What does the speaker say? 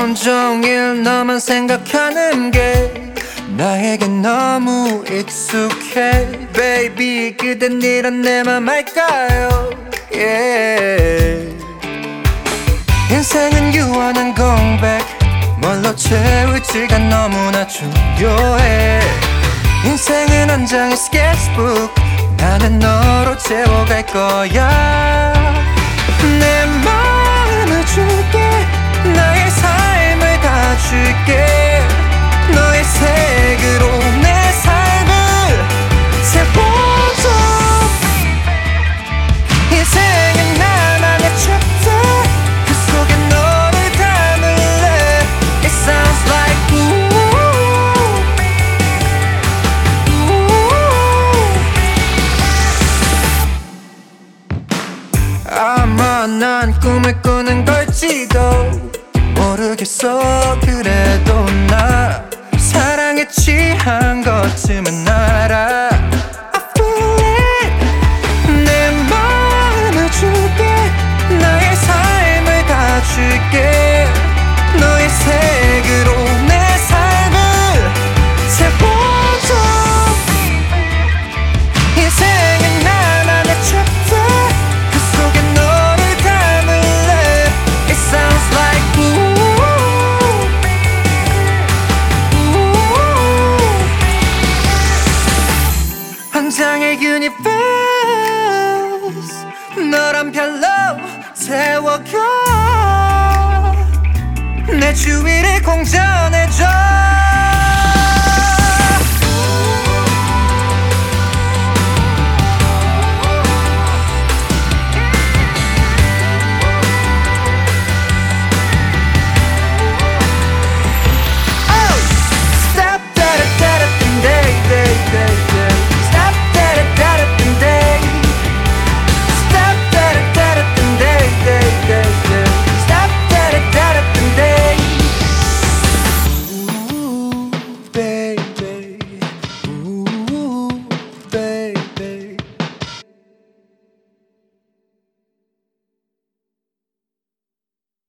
온종일 너만 생각하는 게 나에겐 너무 익숙해. Baby 그댄 이런 내 맘 알까요? Yeah. 인생은 유한한 공백, 뭘로 채울지가 너무나 중요해. 인생은 한 장의 스케치북, 나는 너로 채워갈 거야. 내 마음을 줄게, 나의 삶을 다 줄게. 너의 색으로 내 삶을 채워줘. 인생은 나만의 챕터, 그 속에 너를 담을래. It sounds like 아마 난 꿈을 꾸는 걸지도 모르겠어. 그래도 나 사랑에 취한 것쯤은 알아. I feel it. 내 마음을 줄게, 나의 삶을 다 줄게. 너의 색으로 내 삶을 채워줘. 인생은 나만의 챕터, 그 속에 너를 담을래. It sounds like 한 장의 유니버스, 너란 별로 태워가 내 주위를 공전해줘.